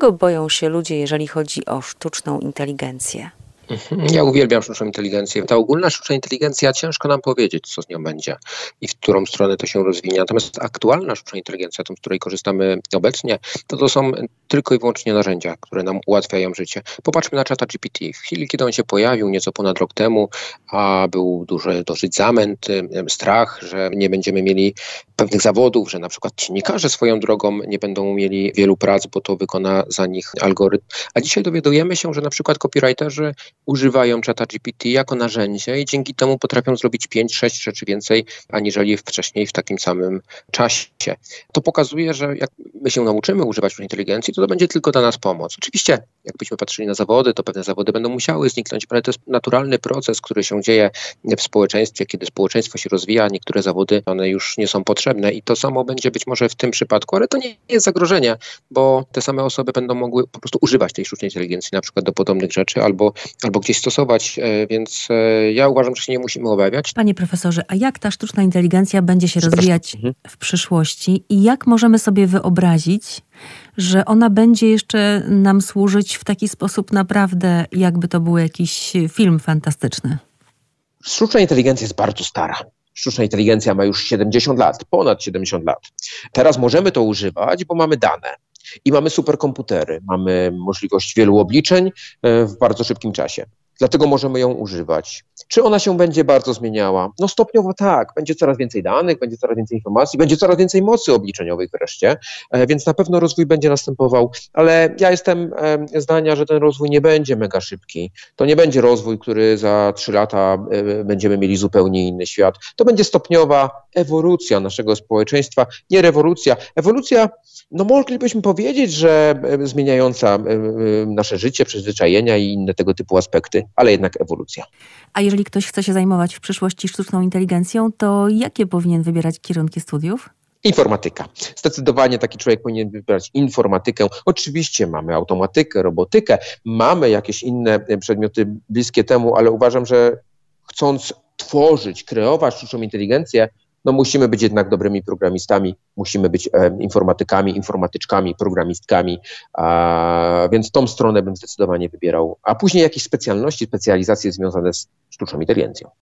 Czego boją się ludzie, jeżeli chodzi o sztuczną inteligencję? Ja uwielbiam sztuczną inteligencję. Ta ogólna sztuczna inteligencja, ciężko nam powiedzieć, co z nią będzie i w którą stronę to się rozwinie. Natomiast aktualna sztuczna inteligencja, tą, z której korzystamy obecnie, to są tylko i wyłącznie narzędzia, które nam ułatwiają życie. Popatrzmy na ChatGPT. W chwili, kiedy on się pojawił nieco ponad rok temu, a był dosyć zamęt, strach, że nie będziemy mieli pewnych zawodów, że na przykład dziennikarze swoją drogą nie będą mieli wielu prac, bo to wykona za nich algorytm. A dzisiaj dowiadujemy się, że na przykład copywriterzy używają ChatGPT jako narzędzie i dzięki temu potrafią zrobić 5-6 rzeczy więcej, aniżeli wcześniej w takim samym czasie. To pokazuje, że jak my się nauczymy używać sztucznej inteligencji, to będzie tylko dla nas pomoc. Oczywiście, jakbyśmy patrzyli na zawody, to pewne zawody będą musiały zniknąć, ale to jest naturalny proces, który się dzieje w społeczeństwie. Kiedy społeczeństwo się rozwija, niektóre zawody, one już nie są potrzebne i to samo będzie być może w tym przypadku, ale to nie jest zagrożenie, bo te same osoby będą mogły po prostu używać tej sztucznej inteligencji na przykład do podobnych rzeczy albo gdzieś stosować, więc ja uważam, że się nie musimy obawiać. Panie profesorze, a jak ta sztuczna inteligencja będzie się rozwijać w przyszłości i jak możemy sobie wyobrazić, że ona będzie jeszcze nam służyć w taki sposób naprawdę, jakby to był jakiś film fantastyczny? Sztuczna inteligencja jest bardzo stara. Sztuczna inteligencja ma już 70 lat, ponad 70 lat. Teraz możemy to używać, bo mamy dane. I mamy superkomputery, mamy możliwość wielu obliczeń w bardzo szybkim czasie. Dlatego możemy ją używać. Czy ona się będzie bardzo zmieniała? No stopniowo tak. Będzie coraz więcej danych, będzie coraz więcej informacji, będzie coraz więcej mocy obliczeniowej wreszcie, więc na pewno rozwój będzie następował, ale ja jestem zdania, że ten rozwój nie będzie mega szybki. To nie będzie rozwój, który za 3 lata będziemy mieli zupełnie inny świat. To będzie stopniowa ewolucja naszego społeczeństwa, nie rewolucja. Ewolucja, no moglibyśmy powiedzieć, że zmieniająca nasze życie, przyzwyczajenia i inne tego typu aspekty, ale jednak ewolucja. A jeżeli ktoś chce się zajmować w przyszłości sztuczną inteligencją, to jakie powinien wybierać kierunki studiów? Informatyka. Zdecydowanie taki człowiek powinien wybrać informatykę. Oczywiście mamy automatykę, robotykę, mamy jakieś inne przedmioty bliskie temu, ale uważam, że chcąc tworzyć, kreować sztuczną inteligencję, no musimy być jednak dobrymi programistami, musimy być informatykami, informatyczkami, programistkami, więc tą stronę bym zdecydowanie wybierał. A później jakieś specjalności, specjalizacje związane z sztuczną inteligencją.